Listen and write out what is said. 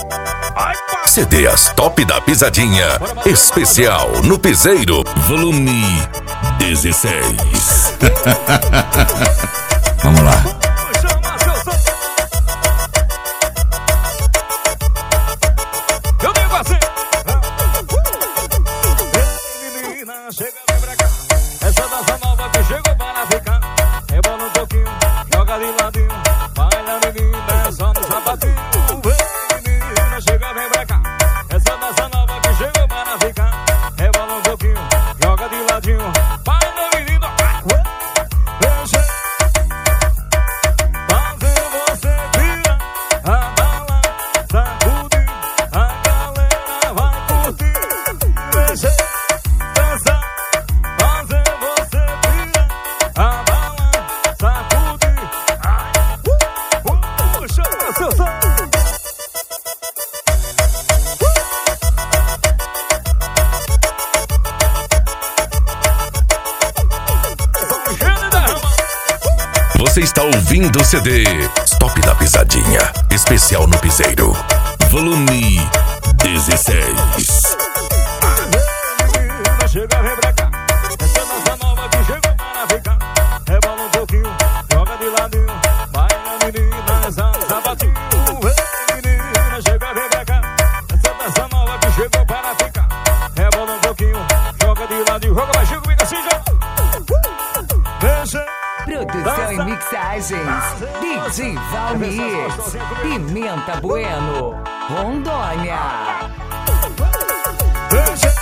CD As Top da Pisadinha, especial no Piseiro, volume 16. Vamos lá. Eu digo assim. Menina, chega, vem pra cá. Essa dança nova que chegou para ficar. Rebola um pouquinho, joga de ladinho. Baila, menina, é só no sapatinho. Menina, chega, vem pra cá. Essa dança nova que chegou para ficar. Rebola um pouquinho, joga de ladinho. Baila, menina, deixa fazer você vira. Abala, sacude, a galera vai curtir. Deixa dançar, fazer você vira. Abala, sacude, puxa o seu som. Você está ouvindo o CD Top da Pisadinha, especial no Piseiro, volume 16. Menina, chega, vem pra cá. Essa dança nova que chegou para ficar. Rebola um pouquinho, joga de ladinho. Baila, menina, essa no sapatinho. Menina, chega, vem pra cá. Essa dança nova que chegou para ficar. Rebola um pouquinho, joga de ladinho. Joga baixinho comigo assim, já. Deixa. Produção e mixagens, DJ Valmir, Pimenta Bueno, Rondônia. Deixa.